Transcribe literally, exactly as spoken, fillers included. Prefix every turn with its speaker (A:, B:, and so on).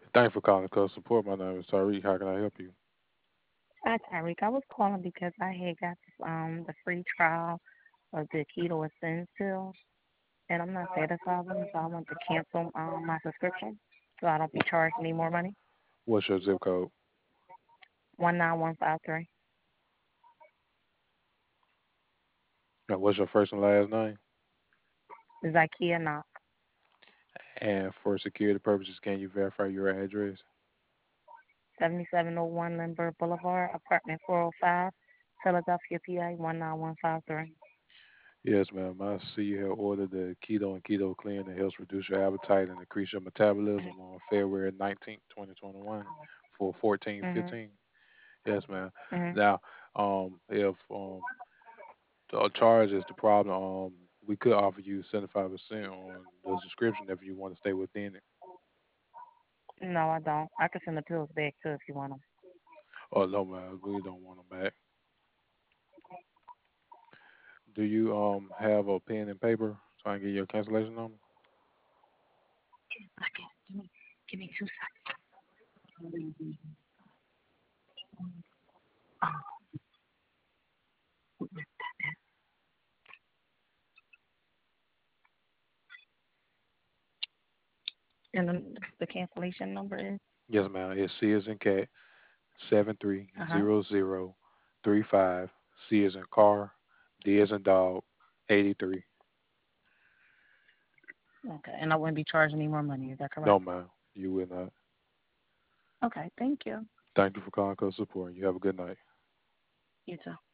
A: Thank you for calling customer support. My name is Tariq. How can I help you?
B: Hi, Tyreek. I was calling because I had got um the free trial of the Keto Essential, and I'm not satisfied with it, so I want to cancel um my subscription so I don't be charged any more money.
A: What's your zip code?
B: One nine one five three.
A: And what's your first and last name?
B: Zakia Knox.
A: And for security purposes, can you verify your address?
B: seventy-seven oh one Lindbergh Boulevard, apartment four oh five, Philadelphia, P A one nine one five three.
A: Yes, ma'am. I see you have ordered the Keto and Keto Clean that helps reduce your appetite and increase your metabolism on February nineteenth, twenty twenty-one for fourteen
B: Mhm.
A: fifteen. Yes, ma'am.
B: Mhm.
A: Now, um, if um the charge is the problem, um, we could offer you seventy-five percent on the subscription if you want to stay within it.
B: No, I don't. I can send the pills back too if you want them.
A: Oh, no, ma'am. We don't want them back. Do you um have a pen and paper so I can get your cancellation number?
B: Okay. Give me, give me two seconds. And then the cancellation number is.
A: Yes, ma'am. It's C as in cat seven three
B: Uh huh.
A: zero zero three five. C as in car. D as in dog. Eighty three.
B: Okay. And I wouldn't be charged any more money. Is that
A: No,
B: correct?
A: ma'am. You will not.
B: Okay. Thank you.
A: Thank you for calling customer support. You have a good night.
B: You too.